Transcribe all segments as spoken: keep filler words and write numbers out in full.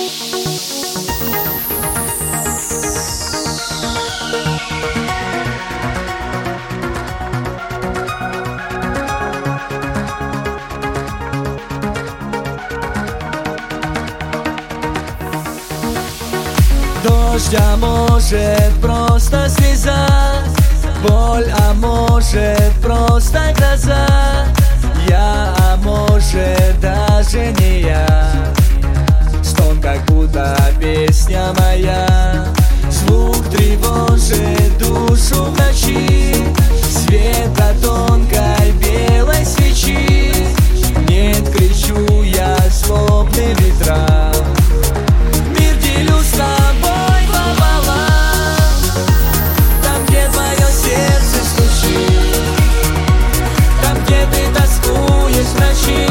Дождь, а может просто слеза, боль, а может просто гроза. Я, а может даже не я. Стон, как будто песня моя. Звук тревожит душу в ночи. Свет от тонкой белой свечи. Нет, кричу я, злобный ветра. Мир делю с тобой пополам. Там, где твое сердце стучит, там, где ты тоскуешь в ночи,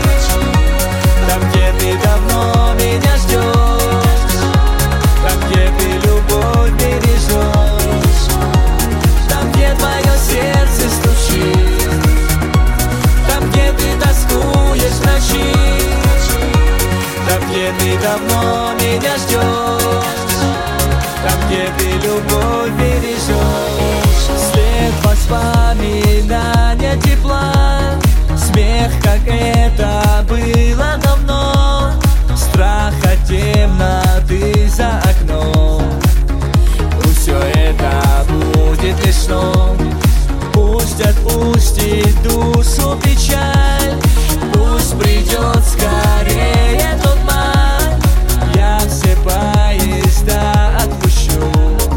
там, где ты давно меня ждешь, там, где ты любовь бережешь, там, где твое сердце стучит, там, где ты тоскуешь в ночи, там, где ты давно меня ждешь, там, где ты любовь бережешь. След воспоминания тепла, смех, как это было давно. Страх от темноты за окном. Пусть все это будет лишь сном. Пусть отпустит душу печаль. Пусть придет скорее тот май. Я все поезда отпущу.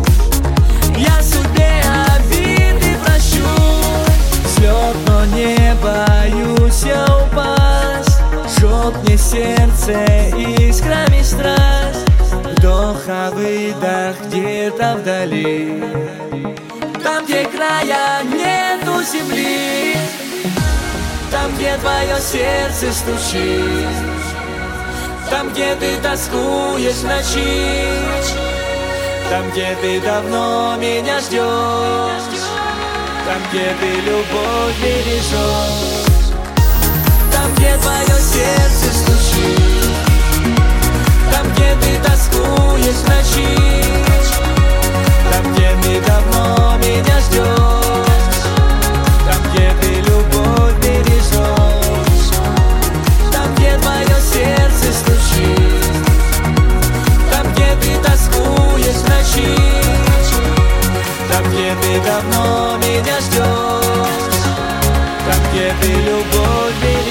Я судьбе обиды прощу. Взлет, но не боюсь я упасть. Жжет мне сердце искрами страсть. Вдох, а выдох где-то вдали. Там, где края нету земли, там, где твое сердце стучит, там, где ты тоскуешь в ночи, там, где ты давно меня ждешь, там, где ты любовь бережешь, там, где твое сердце стучит, там, где ты тоскуешь в ночи, там, где ты давно меня ждешь, там, где ты любовь бережешь, там, где твое сердце стучит, там, где ты тоскуешь в ночи, там, где ты давно меня ждешь, там, где ты любовь бережешь.